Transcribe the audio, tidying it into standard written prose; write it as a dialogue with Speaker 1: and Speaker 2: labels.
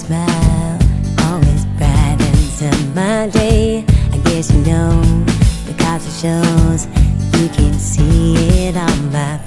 Speaker 1: smile always brightens up my day. I guess you know, because it shows, you can see it on my